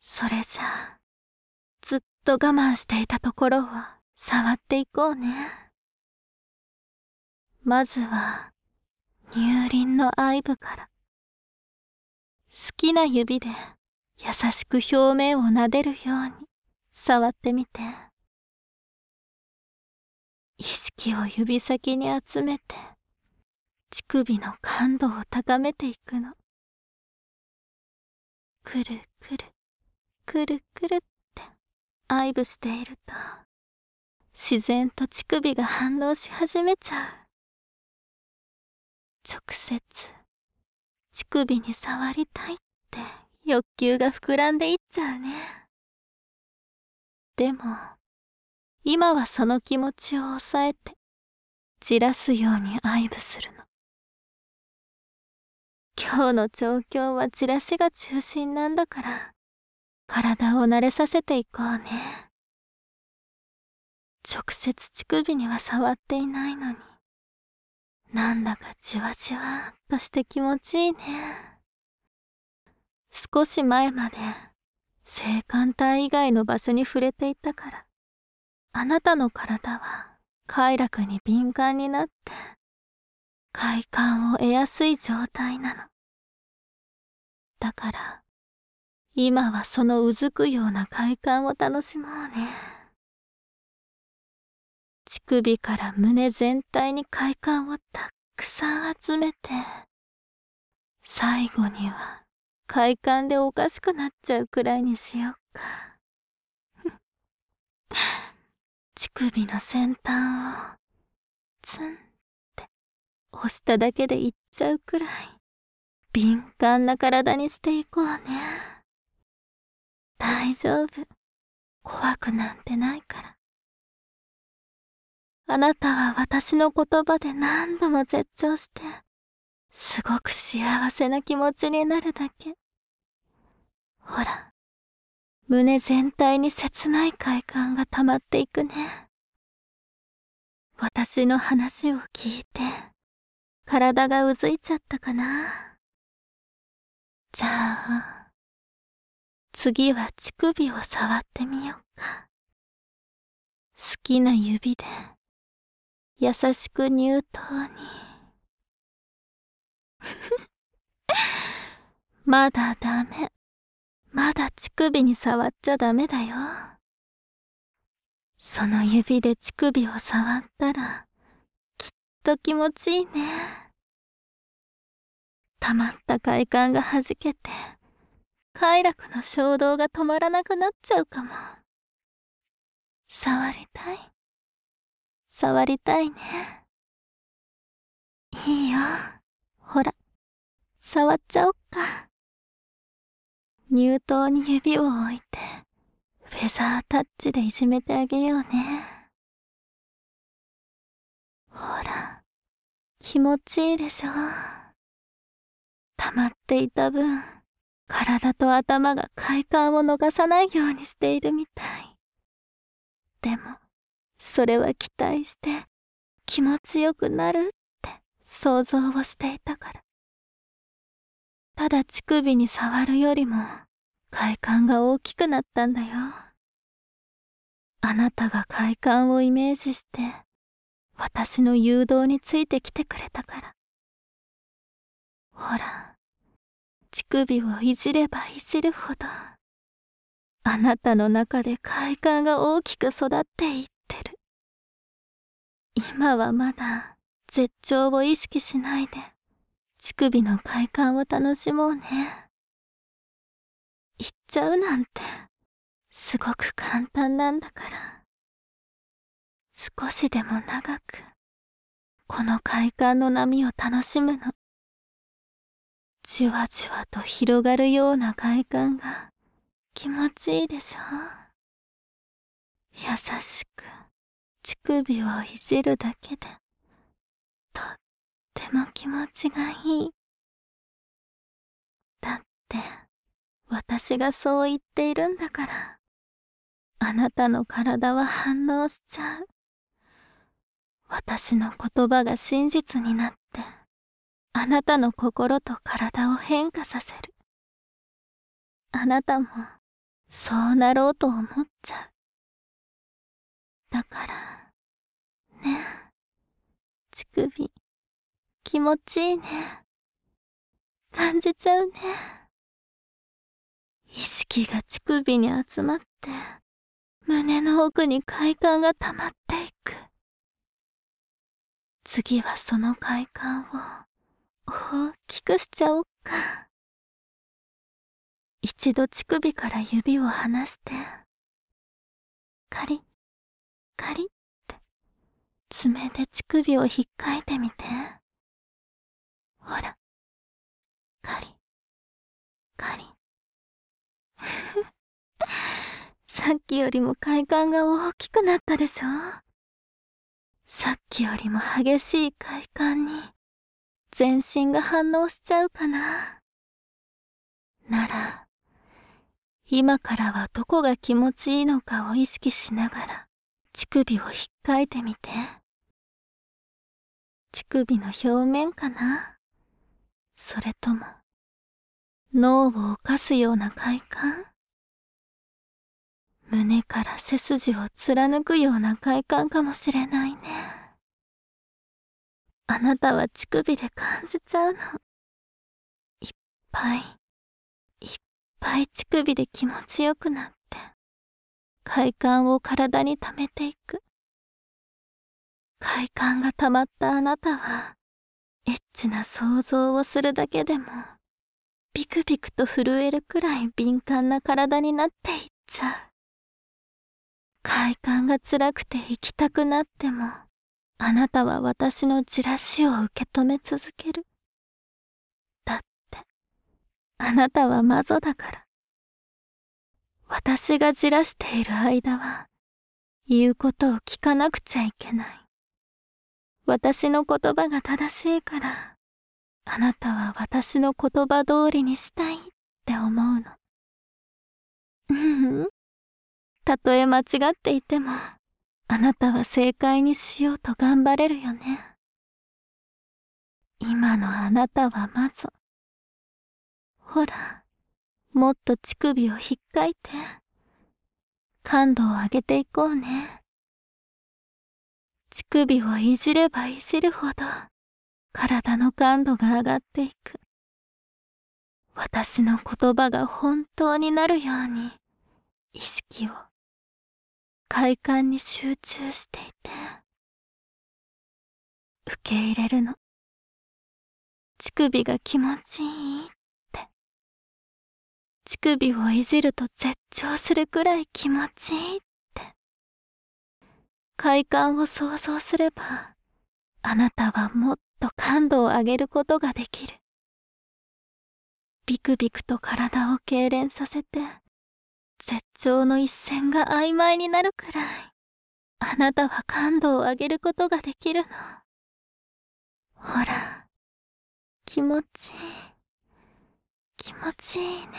それじゃあ、ずっと我慢していたところを触っていこうね。まずは、乳輪の愛部から。好きな指で優しく表面を撫でるように触ってみて。意識を指先に集めて、乳首の感度を高めていくの。くるくる、くるくるって愛撫していると、自然と乳首が反応し始めちゃう。直接、乳首に触りたいって欲求が膨らんでいっちゃうね。でも、今はその気持ちを抑えて、じらすように愛撫するの。今日の調教はじらしが中心なんだから、体を慣れさせていこうね。直接乳首には触っていないのに、なんだかじわじわっとして気持ちいいね。少し前まで性感帯以外の場所に触れていたから、あなたの体は快楽に敏感になって、快感を得やすい状態なの。だから、今はそのうずくような快感を楽しもうね。乳首から胸全体に快感をたくさん集めて、最後には快感でおかしくなっちゃうくらいにしようか。乳首の先端をツンって押しただけでいっちゃうくらい敏感な体にしていこうね。大丈夫。怖くなんてないから。あなたは私の言葉で何度も絶頂して、すごく幸せな気持ちになるだけ。ほら、胸全体に切ない快感が溜まっていくね。私の話を聞いて、体がうずいちゃったかな。じゃあ、次は乳首を触ってみようか。好きな指で、優しく乳頭に。まだダメ。まだ乳首に触っちゃダメだよ。その指で乳首を触ったら、きっと気持ちいいね。溜まった快感がはじけて、快楽の衝動が止まらなくなっちゃうかも。触りたい。触りたいね。いいよ。ほら、触っちゃおっか。乳頭に指を置いて、フェザータッチでいじめてあげようね。ほら、気持ちいいでしょ。溜まっていた分、体と頭が快感を逃さないようにしているみたい。でも、それは期待して気持ちよくなるって想像をしていたから。ただ乳首に触るよりも快感が大きくなったんだよ。あなたが快感をイメージして私の誘導についてきてくれたから。ほら、乳首をいじればいじるほど、あなたの中で快感が大きく育っていってる。今はまだ絶頂を意識しないで、乳首の快感を楽しもうね。言っちゃうなんて、すごく簡単なんだから。少しでも長く、この快感の波を楽しむの。じわじわと広がるような快感が気持ちいいでしょ。優しく乳首をいじるだけでとっても気持ちがいい。だって私がそう言っているんだから、あなたの体は反応しちゃう。私の言葉が真実になって、あなたの心と体を変化させる。あなたもそうなろうと思っちゃう。だから、ね、乳首、気持ちいいね。感じちゃうね。意識が乳首に集まって、胸の奥に快感が溜まっていく。次はその快感を大きくしちゃおっか。一度乳首から指を離して、カリッ、カリッって爪で乳首を引っかいてみて。ほら、カリッ、カリッ。さっきよりも快感が大きくなったでしょ？さっきよりも激しい快感に全身が反応しちゃうかな。なら、今からはどこが気持ちいいのかを意識しながら乳首を引っかいてみて。乳首の表面かな？それとも脳を侵すような快感？胸から背筋を貫くような快感かもしれないね。あなたは乳首で感じちゃうの。いっぱい、いっぱい乳首で気持ちよくなって、快感を体に溜めていく。快感が溜まったあなたは、エッチな想像をするだけでも、ビクビクと震えるくらい敏感な体になっていっちゃう。快感が辛くて行きたくなっても、あなたは私のじらしを受け止め続ける。だって、あなたは魔女だから。私がじらしている間は、言うことを聞かなくちゃいけない。私の言葉が正しいから、あなたは私の言葉通りにしたいって思うの。たとえ間違っていても、あなたは正解にしようと頑張れるよね。今のあなたは魔女。ほら、もっと乳首を引っかいて、感度を上げていこうね。乳首をいじればいじるほど、体の感度が上がっていく。私の言葉が本当になるように、意識を快感に集中していて、受け入れるの。乳首が気持ちいいって。乳首をいじると絶頂するくらい気持ちいいって。快感を想像すれば、あなたはもっと感度を上げることができる。ビクビクと体を痙攣させて、絶頂の一線が曖昧になるくらい、あなたは感度を上げることができるの。ほら、気持ちいい。気持ちいいね。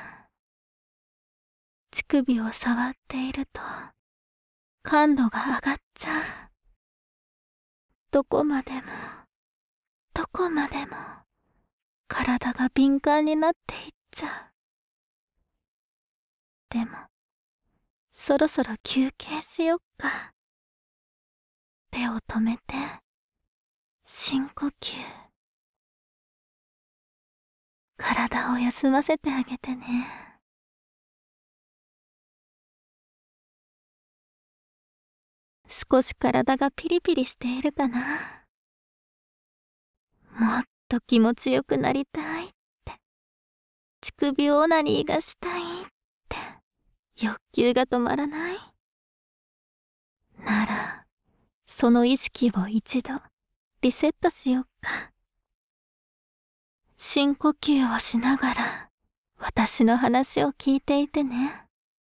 乳首を触っていると、感度が上がっちゃう。どこまでも、どこまでも、体が敏感になっていっちゃう。でも、そろそろ休憩しよっか。手を止めて、深呼吸。体を休ませてあげてね。少し体がピリピリしているかな。もっと気持ちよくなりたいって、乳首オナニーがしたいって欲求が止まらない。なら、その意識を一度リセットしよっか。深呼吸をしながら私の話を聞いていてね。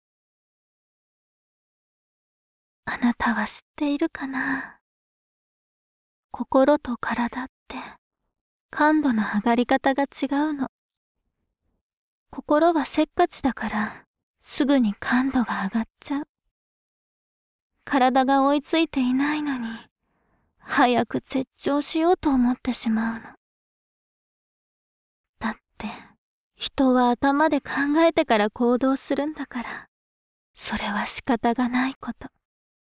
あなたは知っているかな？心と体って感度の上がり方が違うの。心はせっかちだからすぐに感度が上がっちゃう。体が追いついていないのに早く絶頂しようと思ってしまうの。だって人は頭で考えてから行動するんだから、それは仕方がないこと。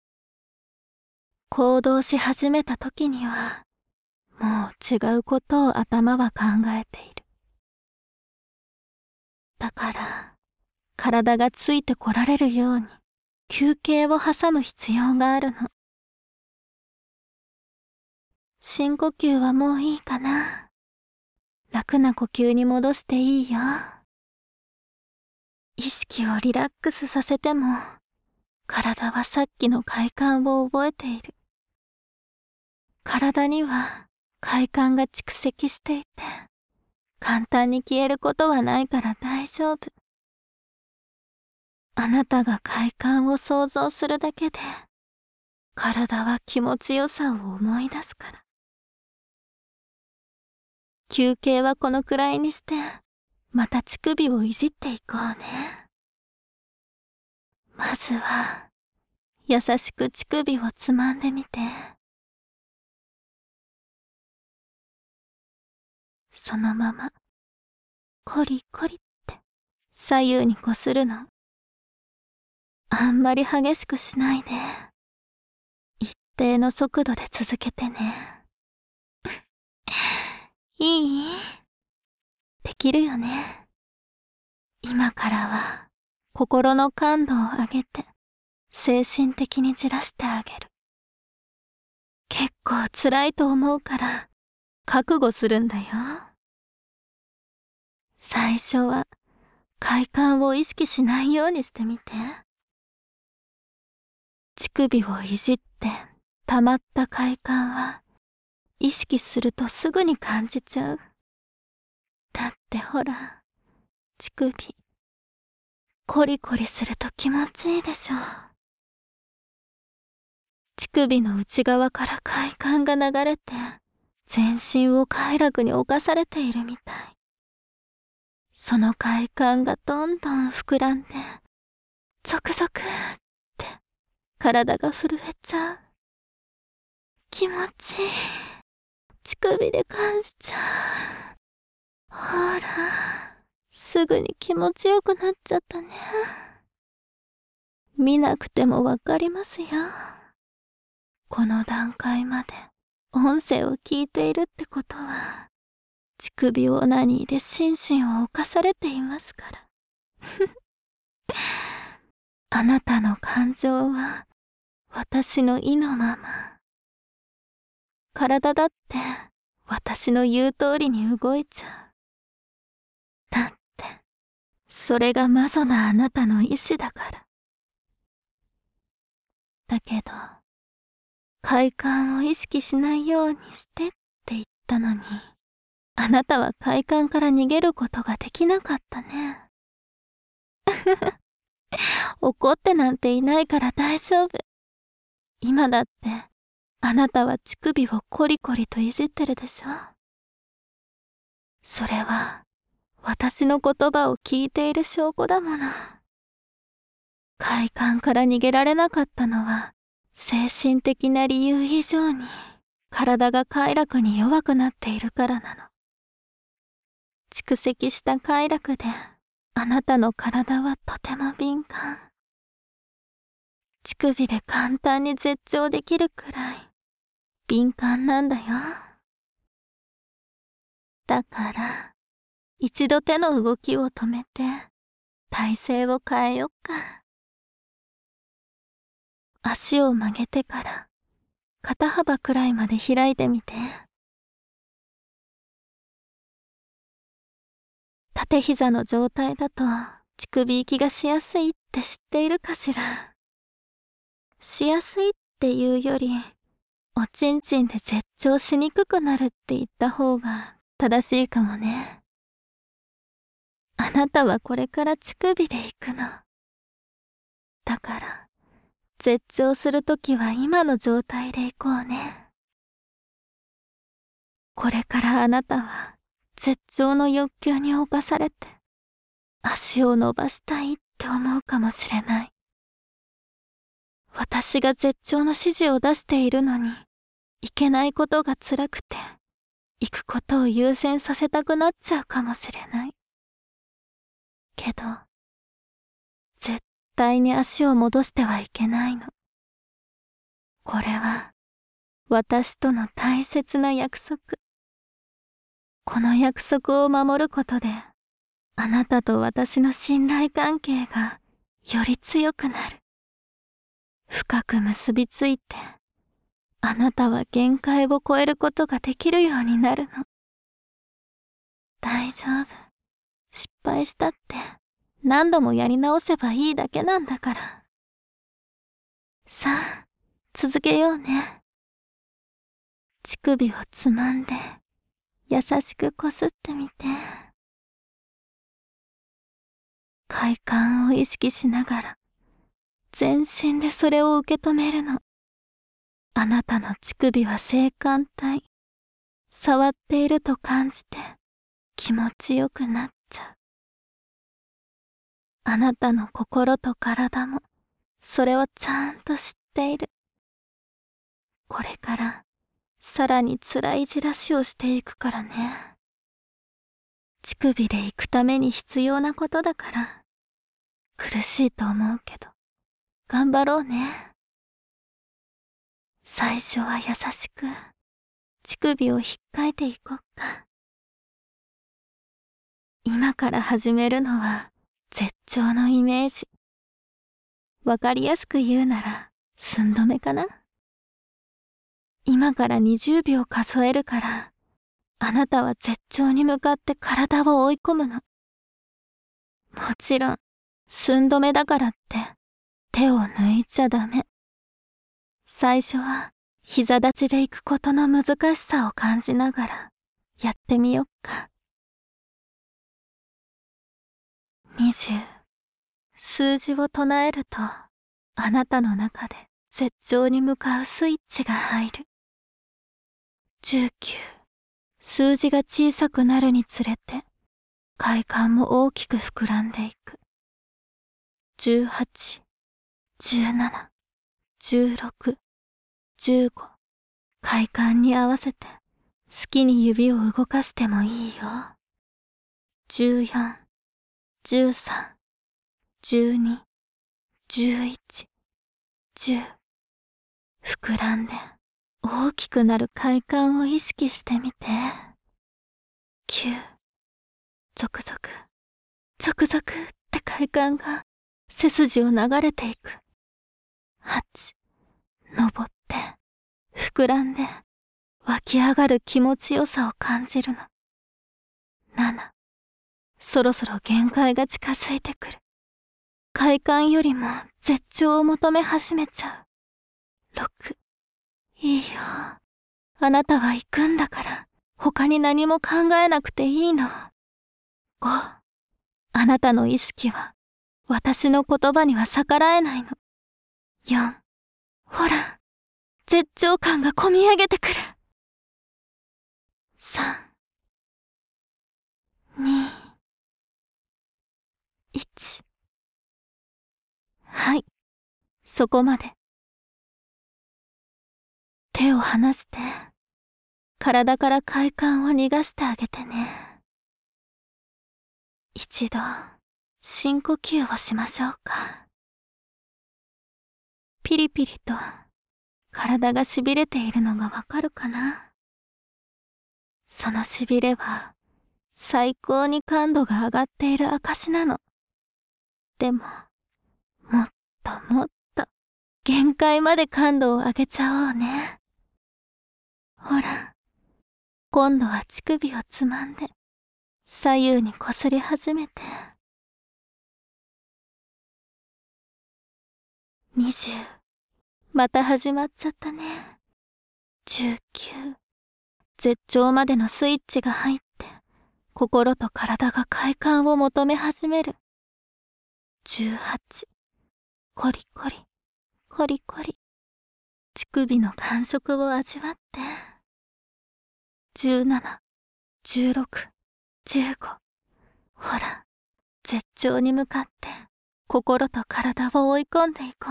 行動し始めた時には、もう違うことを頭は考えている。だから、体がついてこられるように、休憩を挟む必要があるの。深呼吸はもういいかな。楽な呼吸に戻していいよ。意識をリラックスさせても、体はさっきの快感を覚えている。体には快感が蓄積していて、簡単に消えることはないから大丈夫。あなたが快感を想像するだけで、体は気持ちよさを思い出すから。休憩はこのくらいにして、また乳首をいじっていこうね。まずは、優しく乳首をつまんでみて。そのまま、コリコリって左右にこするの。あんまり激しくしないで、一定の速度で続けてね。いい？できるよね。今からは、心の感度を上げて、精神的にじらしてあげる。結構辛いと思うから、覚悟するんだよ。最初は、快感を意識しないようにしてみて。乳首をいじって、溜まった快感は、意識するとすぐに感じちゃう。だってほら、乳首、コリコリすると気持ちいいでしょ。乳首の内側から快感が流れて、全身を快楽に侵されているみたい。その快感がどんどん膨らんで、ゾクゾクって体が震えちゃう。気持ちいい。乳首で感じちゃう。ほら、すぐに気持ちよくなっちゃったね。見なくてもわかりますよ。この段階まで音声を聞いているってことは、乳首オナニーで心身を侵されていますから。あなたの感情は私の意のまま。体だって私の言う通りに動いちゃう。だって、それがマゾなあなたの意志だから。だけど、快感を意識しないようにしてって言ったのに、あなたは快感から逃げることができなかったね。怒ってなんていないから大丈夫。今だって、あなたは乳首をコリコリといじってるでしょ。それは、私の言葉を聞いている証拠だもの。快感から逃げられなかったのは、精神的な理由以上に、体が快楽に弱くなっているからなの。蓄積した快楽で、あなたの体はとても敏感。乳首で簡単に絶頂できるくらい、敏感なんだよ。だから、一度手の動きを止めて、体勢を変えよっか。足を曲げてから、肩幅くらいまで開いてみて。縦膝の状態だと、乳首息がしやすいって知っているかしら。しやすいっていうより、おちんちんで絶頂しにくくなるって言った方が正しいかもね。あなたはこれから乳首で行くの。だから、絶頂するときは今の状態で行こうね。これからあなたは絶頂の欲求に侵されて、足を伸ばしたいって思うかもしれない。私が絶頂の指示を出しているのに、行けないことが辛くて、行くことを優先させたくなっちゃうかもしれない。 けど、絶対に足を戻してはいけないの。これは、私との大切な約束。この約束を守ることで、あなたと私の信頼関係がより強くなる。深く結びついて、あなたは限界を超えることができるようになるの。大丈夫。失敗したって何度もやり直せばいいだけなんだから。さあ、続けようね。乳首をつまんで、優しくこすってみて。快感を意識しながら、全身でそれを受け止めるの。あなたの乳首は性感帯。触っていると感じて気持ちよくなっちゃう。あなたの心と体もそれをちゃんと知っている。これからさらに辛いじらしをしていくからね。乳首で行くために必要なことだから。苦しいと思うけど、頑張ろうね。最初は優しく、乳首を引っかいていこっか。今から始めるのは、絶頂のイメージ。わかりやすく言うなら、寸止めかな。今から20秒数えるから、あなたは絶頂に向かって体を追い込むの。もちろん、寸止めだからって、手を抜いちゃダメ。最初は、膝立ちで行くことの難しさを感じながら、やってみよっか。20。数字を唱えると、あなたの中で絶頂に向かうスイッチが入る。19。数字が小さくなるにつれて、快感も大きく膨らんでいく。18、17、16、15。快感に合わせて、好きに指を動かしてもいいよ。14、13、12、11、10。膨らんで大きくなる快感を意識してみて。9、ゾクゾク、ゾクゾクって快感が背筋を流れていく。8、登って、膨らんで、湧き上がる気持ちよさを感じるの。7、そろそろ限界が近づいてくる。快感よりも絶頂を求め始めちゃう。6、いいよ。あなたは行くんだから、他に何も考えなくていいの。5、あなたの意識は、私の言葉には逆らえないの。4、ほら、絶頂感がこみ上げてくる。3、2、1。はい、そこまで。手を離して、体から快感を逃がしてあげてね。一度、深呼吸をしましょうか。ピリピリと、体がしびれているのがわかるかな。そのしびれは、最高に感度が上がっている証なの。でも、もっともっと、限界まで感度を上げちゃおうね。ほら、今度は乳首をつまんで、左右にこすり始めて。20。また始まっちゃったね。19。絶頂までのスイッチが入って、心と体が快感を求め始める。18。コリコリ、コリコリ。乳首の感触を味わって。17、16、15。ほら、絶頂に向かって、心と体を追い込んでいこう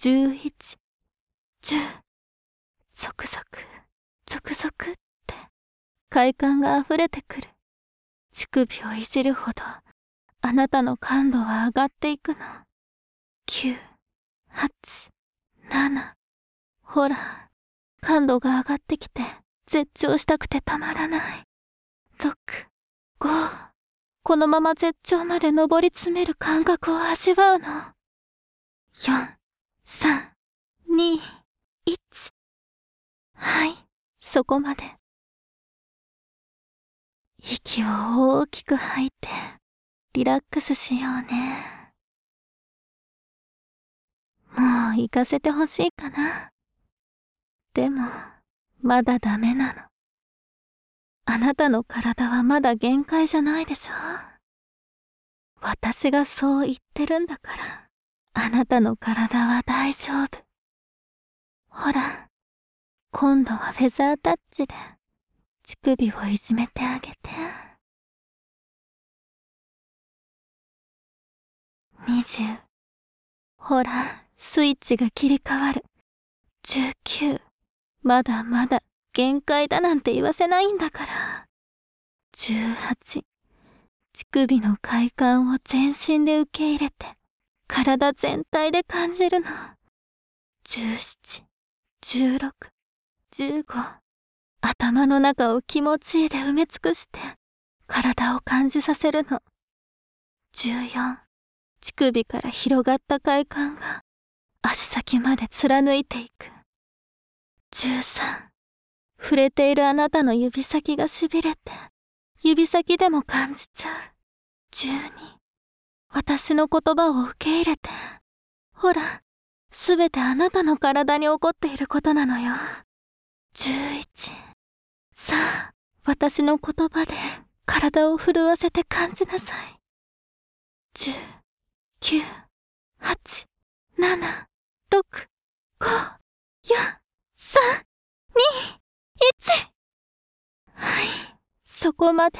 ね。14、13、12、11、10。ゾクゾク、ゾクゾクって快感があふれてくる。乳首をいじるほどあなたの感度は上がっていくの。9、8、7。ほら、感度が上がってきて絶頂したくてたまらない。6、5。このまま絶頂まで上り詰める感覚を味わうの。4、3、2、1。はい、そこまで。息を大きく吐いてリラックスしようね。もう行かせてほしいかな。でもまだダメなの。あなたの体はまだ限界じゃないでしょ。私がそう言ってるんだから、あなたの体は大丈夫。ほら、今度はフェザータッチで乳首をいじめてあげて。20。ほら、スイッチが切り替わる。19。まだまだ限界だなんて言わせないんだから。18。乳首の快感を全身で受け入れて、体全体で感じるの。17、16、15。頭の中を気持ちいいで埋め尽くして、体を感じさせるの。14、乳首から広がった快感が足先まで貫いていく。13、触れているあなたの指先がしびれて、指先でも感じちゃう。12、私の言葉を受け入れて。ほら、すべてあなたの体に起こっていることなのよ。11、さあ、私の言葉で体を震わせて感じなさい。10、9、8、7、6、5、4、3、2、1。はい、そこまで。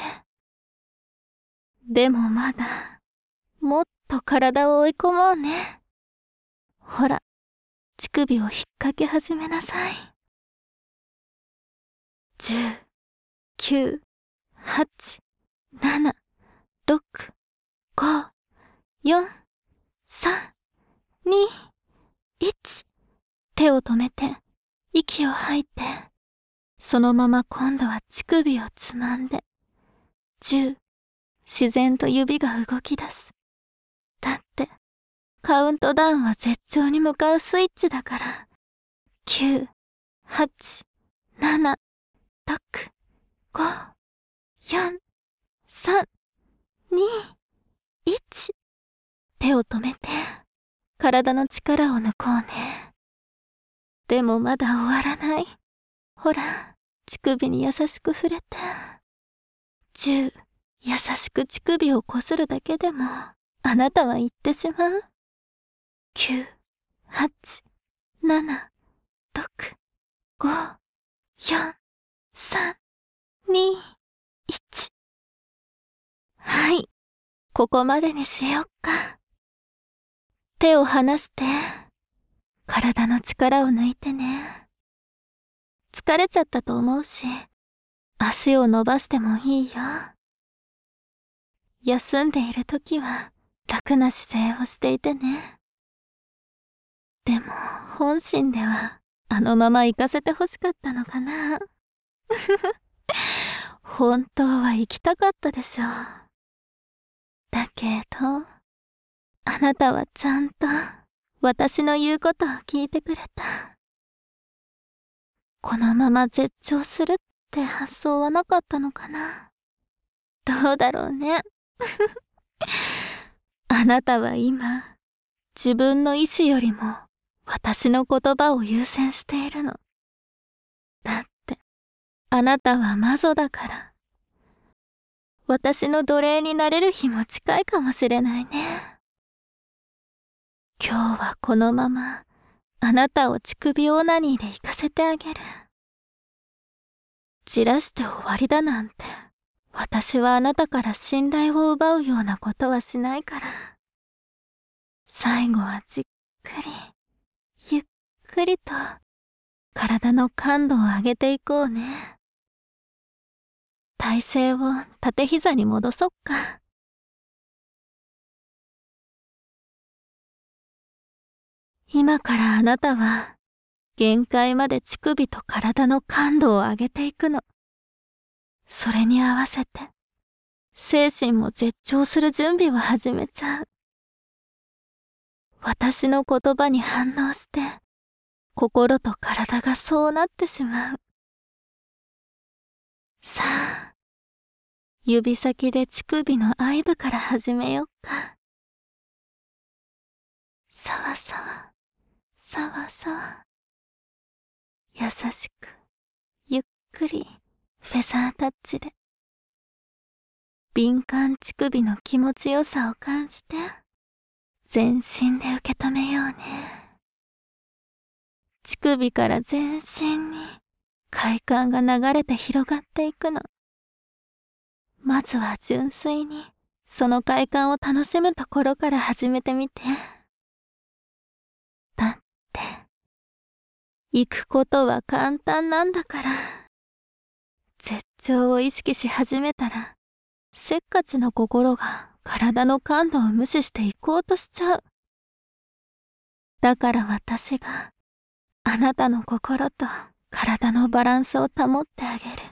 でもまだ、もっと体を追い込もうね。ほら、乳首を引っ掛け始めなさい。10、9、8、7、6、5、4、3、2、1。手を止めて、息を吐いて、そのまま今度は乳首をつまんで、10、自然と指が動き出す。だって、カウントダウンは絶頂に向かうスイッチだから。9、8、7、6、5、4、3、2、1。手を止めて、体の力を抜こうね。でもまだ終わらない。ほら、乳首に優しく触れて。10、優しく乳首をこするだけでも、あなたは言ってしまう。9、8、7、6、5、4、3、2、1。はい、ここまでにしよっか。手を離して、体の力を抜いてね。疲れちゃったと思うし、足を伸ばしてもいいよ。休んでいるときは楽な姿勢をしていてね。でも本心ではあのまま行かせてほしかったのかな。本当は行きたかったでしょう。だけど、あなたはちゃんと私の言うことを聞いてくれた。このまま絶頂するって発想はなかったのかな。どうだろうね。あなたは今、自分の意志よりも私の言葉を優先しているの。だって、あなたは魔女だから。私の奴隷になれる日も近いかもしれないね。今日はこのまま、あなたを乳首オナニーで行かせてあげる。じらして終わりだなんて、私はあなたから信頼を奪うようなことはしないから。最後はじっくり、ゆっくりと、体の感度を上げていこうね。 体勢を縦膝に戻そっか。今からあなたは限界まで乳首と体の感度を上げていくの。それに合わせて精神も絶頂する準備を始めちゃう。私の言葉に反応して心と体がそうなってしまう。さあ、指先で乳首の愛部から始めよっか。さわさわ、さわさわ。優しく、ゆっくり、フェザータッチで。敏感乳首の気持ちよさを感じて、全身で受け止めようね。乳首から全身に快感が流れて広がっていくの。まずは純粋にその快感を楽しむところから始めてみて。だって、行くことは簡単なんだから。絶頂を意識し始めたら、せっかちの心が体の感度を無視していこうとしちゃう。だから私があなたの心と体のバランスを保ってあげる。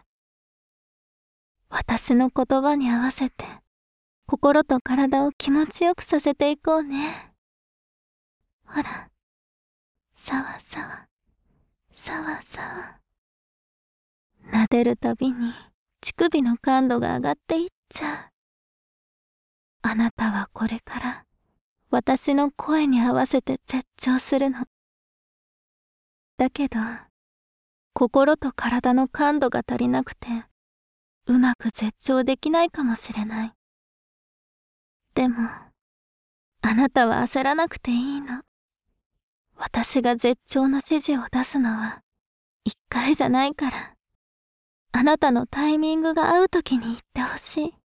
私の言葉に合わせて心と体を気持ちよくさせていこうね。ほら、さわさわ、さわさわ。撫でるたびに乳首の感度が上がっていっちゃう。あなたはこれから私の声に合わせて絶頂するの。だけど、心と体の感度が足りなくて、うまく絶頂できないかもしれない。でも、あなたは焦らなくていいの。私が絶頂の指示を出すのは、一回じゃないから。あなたのタイミングが合う時に言ってほしい。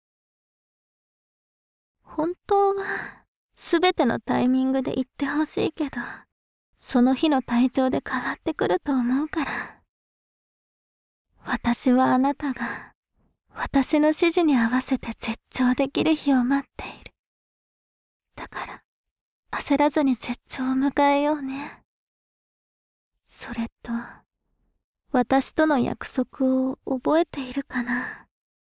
本当は、すべてのタイミングで言ってほしいけど、その日の体調で変わってくると思うから。私はあなたが、私の指示に合わせて絶頂できる日を待っている。だから、焦らずに絶頂を迎えようね。それと、私との約束を覚えているかな。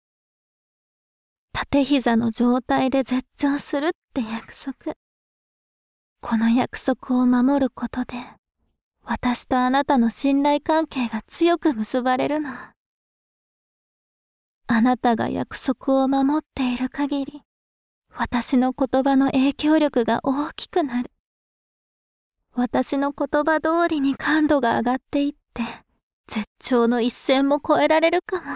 縦膝の状態で絶頂するって約束。この約束を守ることで、私とあなたの信頼関係が強く結ばれるの。あなたが約束を守っている限り、私の言葉の影響力が大きくなる。私の言葉通りに感度が上がっていって、絶頂の一線も越えられるかも。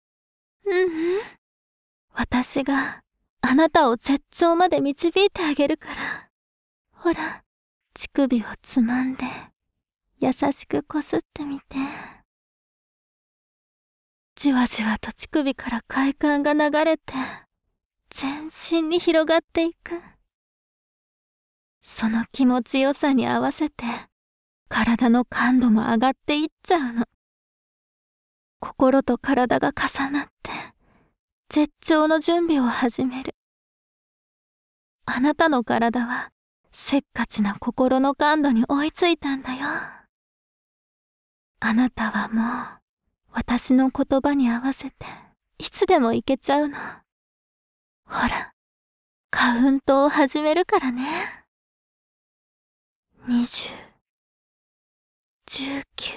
私があなたを絶頂まで導いてあげるから。ほら、乳首をつまんで、優しくこすってみて。じわじわと乳首から快感が流れて、全身に広がっていく。その気持ちよさに合わせて、体の感度も上がっていっちゃうの。心と体が重なって、絶頂の準備を始める。あなたの体は、せっかちな心の感度に追いついたんだよ。あなたはもう、私の言葉に合わせて、いつでも行けちゃうの。ほら、カウントを始めるからね。20、19。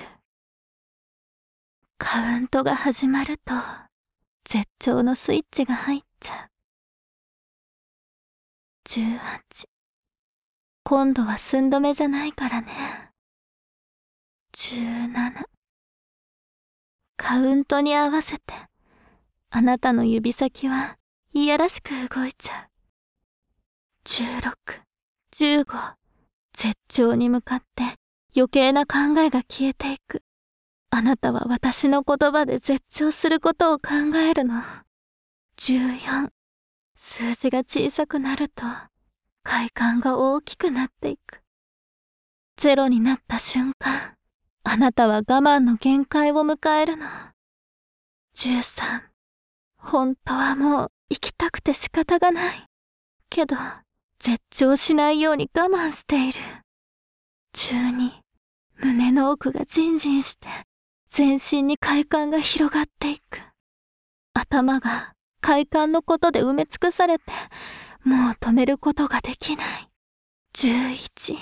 カウントが始まると、絶頂のスイッチが入っちゃう。18。今度は寸止めじゃないからね。17。カウントに合わせて、あなたの指先はいやらしく動いちゃう。16、15。絶頂に向かって余計な考えが消えていく。あなたは私の言葉で絶頂することを考えるの。14。数字が小さくなると、快感が大きくなっていく。0になった瞬間、あなたは我慢の限界を迎えるの。13。 本当はもう行きたくて仕方がない。けど、絶頂しないように我慢している。中に、胸の奥がジンジンして、全身に快感が広がっていく。頭が快感のことで埋め尽くされて、もう止めることができない。11。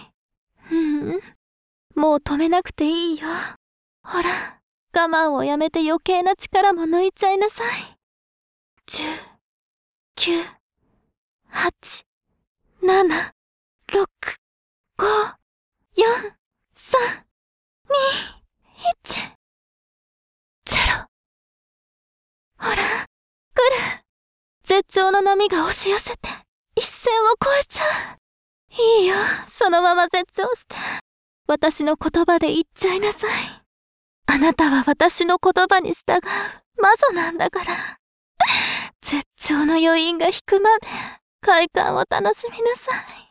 もう止めなくていいよ。ほら、我慢をやめて余計な力も抜いちゃいなさい。10、9、8、7、6、5、4、3、2、1、0。ほら、来る。絶頂の波が押し寄せて、一線を越えちゃう。いいよ、そのまま絶頂して。私の言葉で言っちゃいなさい。あなたは私の言葉に従う魔女なんだから。絶頂の余韻が引くまで快感を楽しみなさい。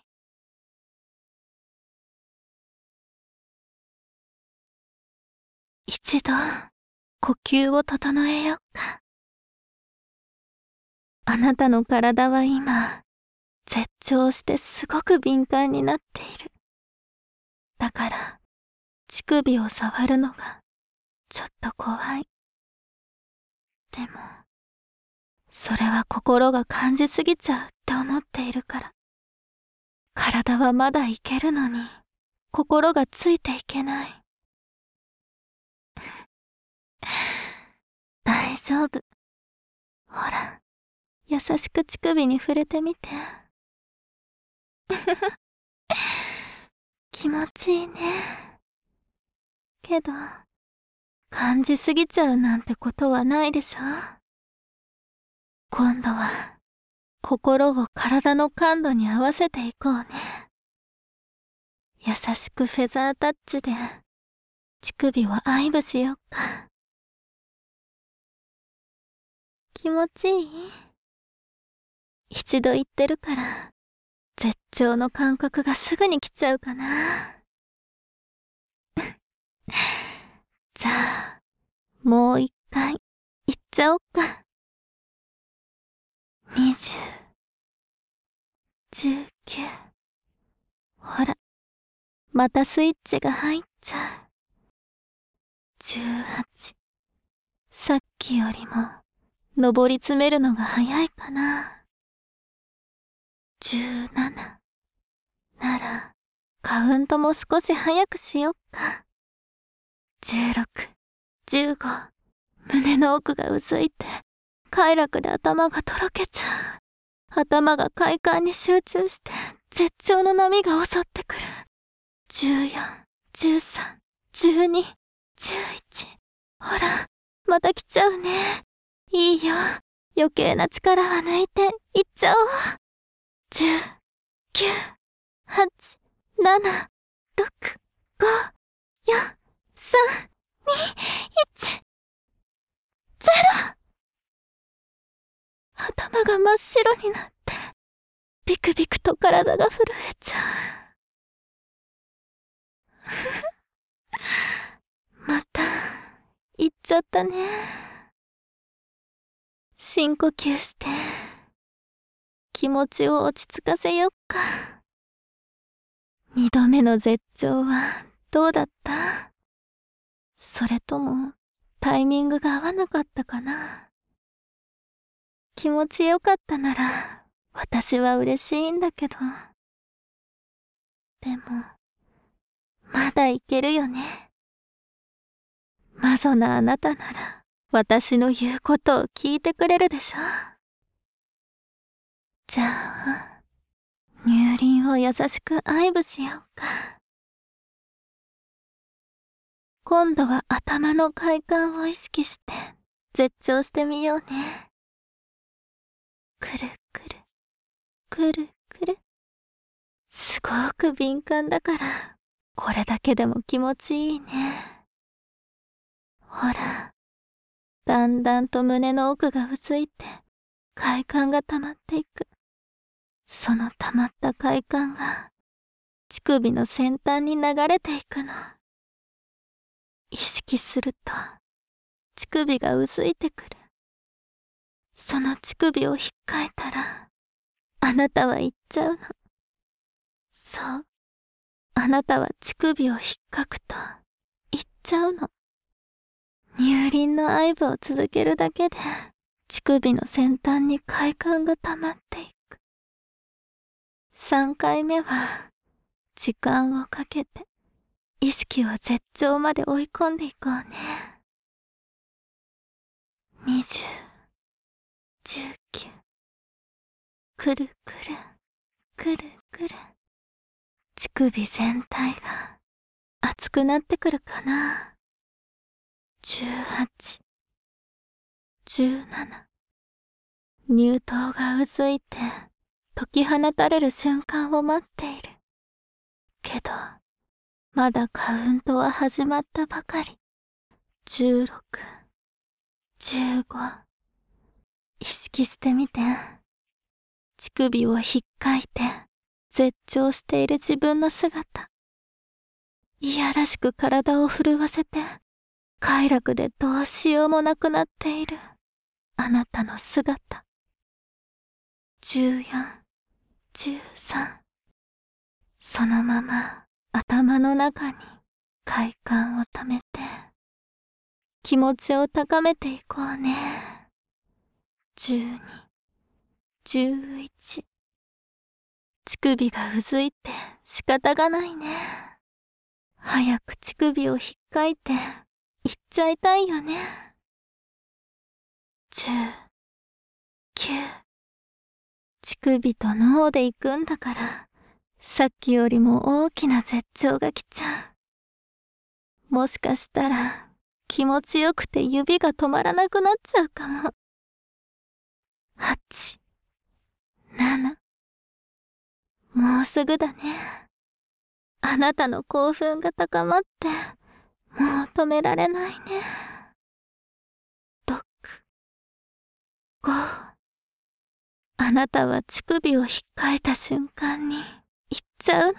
一度呼吸を整えようか。あなたの体は今絶頂してすごく敏感になっている。だから乳首を触るのがちょっと怖い。でもそれは心が感じすぎちゃうって思っているから。体はまだいけるのに心がついていけない。大丈夫。ほら、優しく乳首に触れてみて。気持ちいいね。けど、感じすぎちゃうなんてことはないでしょ。今度は、心を体の感度に合わせていこうね。優しくフェザータッチで、乳首を愛撫しよっか。気持ちいい？一度言ってるから、絶頂の感覚がすぐに来ちゃうかな。じゃあ、もう一回、言っちゃおっか。20、19。ほら、またスイッチが入っちゃう。18。さっきよりも、上り詰めるのが早いかな。17。なら、カウントも少し早くしよっか。16、15。胸の奥がうずいて、快楽で頭がとろけちゃう。頭が快感に集中して、絶頂の波が襲ってくる。14、13、12、11。ほら、また来ちゃうね。いいよ。余計な力は抜いて、いっちゃおう。10、9、8、7、6、5、4、3、2、1、0。頭が真っ白になって、ビクビクと体が震えちゃう。また、行っちゃったね。深呼吸して、気持ちを落ち着かせよっか。二度目の絶頂はどうだった？それともタイミングが合わなかったかな。気持ちよかったなら私は嬉しいんだけど。でも、まだいけるよね。魔女なあなたなら私の言うことを聞いてくれるでしょ。じゃあ、乳輪を優しく愛撫しようか。今度は頭の快感を意識して絶頂してみようね。くるくる、くるくる。すごく敏感だから、これだけでも気持ちいいね。ほら、だんだんと胸の奥がうずいて、快感が溜まっていく。その溜まった快感が、乳首の先端に流れていくの。意識すると、乳首がうずいてくる。 その乳首を引っかいたら、あなたは言っちゃうの。そう、あなたは乳首を引っかくと言っちゃうの。乳輪の愛撫を続けるだけで、乳首の先端に快感が溜まっていく。3回目は、時間をかけて、意識を絶頂まで追い込んでいこうね。20、19、くるくる、くるくる。乳首全体が熱くなってくるかな。18、17。乳頭がうずいて解き放たれる瞬間を待っている。けど、まだカウントは始まったばかり。16、15。意識してみて。乳首をひっかいて絶頂している自分の姿。いやらしく体を震わせて快楽でどうしようもなくなっているあなたの姿。14、13。そのまま頭の中に快感をためて気持ちを高めていこうね。12、11。乳首がうずいて仕方がないね。早く乳首を引っかいて行っちゃいたいよね。10、9。乳首と脳で行くんだから、さっきよりも大きな絶頂が来ちゃう。もしかしたら気持ちよくて指が止まらなくなっちゃうかも。8、7。もうすぐだね。あなたの興奮が高まって、もう止められないね。6、5。あなたは乳首を引っかいた瞬間に行っちゃう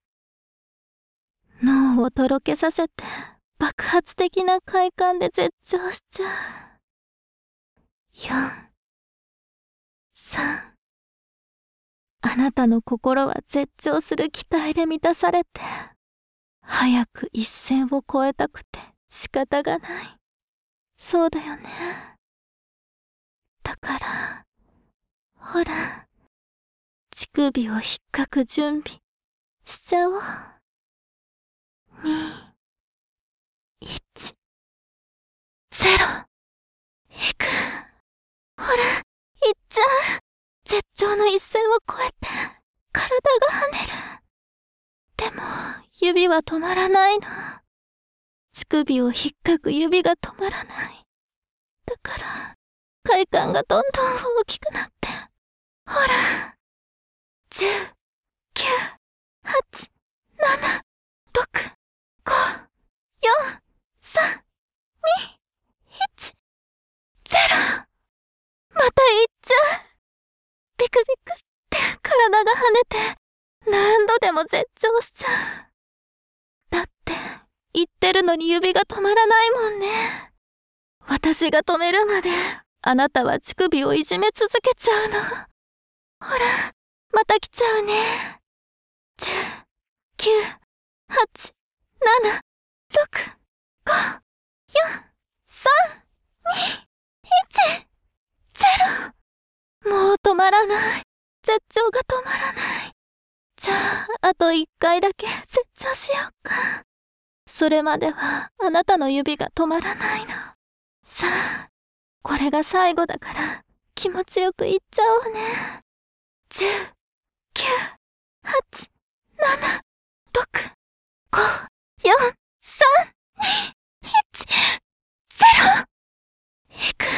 の。脳をとろけさせて爆発的な快感で絶頂しちゃう。4、3。あなたの心は絶頂する期待で満たされて、早く一線を越えたくて仕方がない。そうだよね。だから、ほら、乳首を引っかく準備しちゃおう。2、1、0。引く。ほら、行っちゃう。絶頂の一線を越えて、体が跳ねる。でも、指は止まらないの。乳首を引っかく指が止まらない。だから、快感がどんどん大きくなって。ほら、10、9、8、7、6、5、4、3、2、1、0。また行っちゃう。ビクビクって体が跳ねて何度でも絶頂しちゃう。だって言ってるのに指が止まらないもんね。私が止めるまであなたは乳首をいじめ続けちゃうの。ほら、また来ちゃうね。10、9、8、7、6、5、4、3、2、1、0。もう止まらない。絶頂が止まらない。じゃあ、あと1回だけ絶頂しようか。それまではあなたの指が止まらないの。さあ、これが最後だから気持ちよくいっちゃおうね。10、9、8、7、6、5、4、3、2、1、0。引く。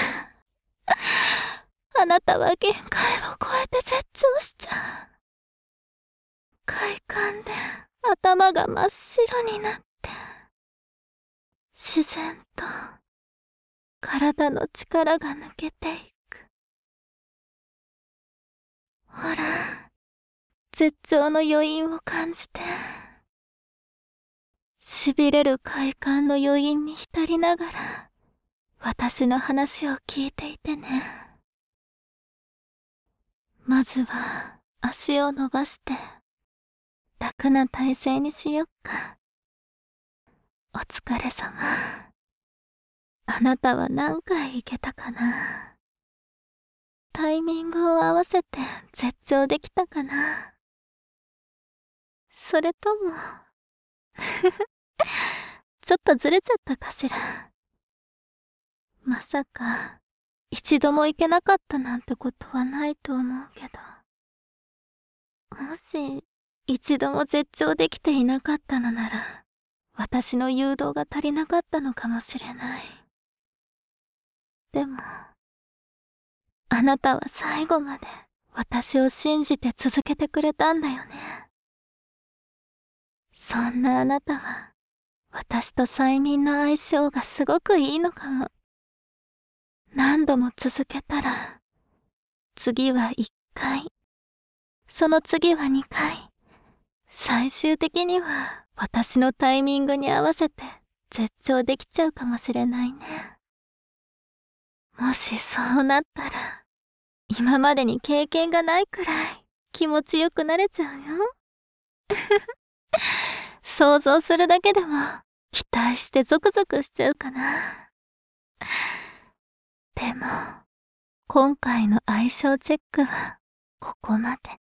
あなたは限界を超えて絶頂しちゃう。快感で頭が真っ白になって、自然と体の力が抜けていく。ほら、絶頂の余韻を感じて、痺れる快感の余韻に浸りながら、私の話を聞いていてね。 まずは足を伸ばして楽な体勢にしよっか。お疲れ様。あなたは何回行けたかな。タイミングを合わせて絶頂できたかな。それともちょっとずれちゃったかしら。まさか一度も行けなかったなんてことはないと思うけど、もし一度も絶頂できていなかったのなら、私の誘導が足りなかったのかもしれない。でもあなたは最後まで私を信じて続けてくれたんだよね。そんなあなたは私と催眠の相性がすごくいいのかも。何度も続けたら、次は1回、その次は2回、最終的には私のタイミングに合わせて絶頂できちゃうかもしれないね。もしそうなったら、今までに経験がないくらい気持ちよくなれちゃうよ。想像するだけでも期待してゾクゾクしちゃうかな。でも今回の相性チェックはここまで。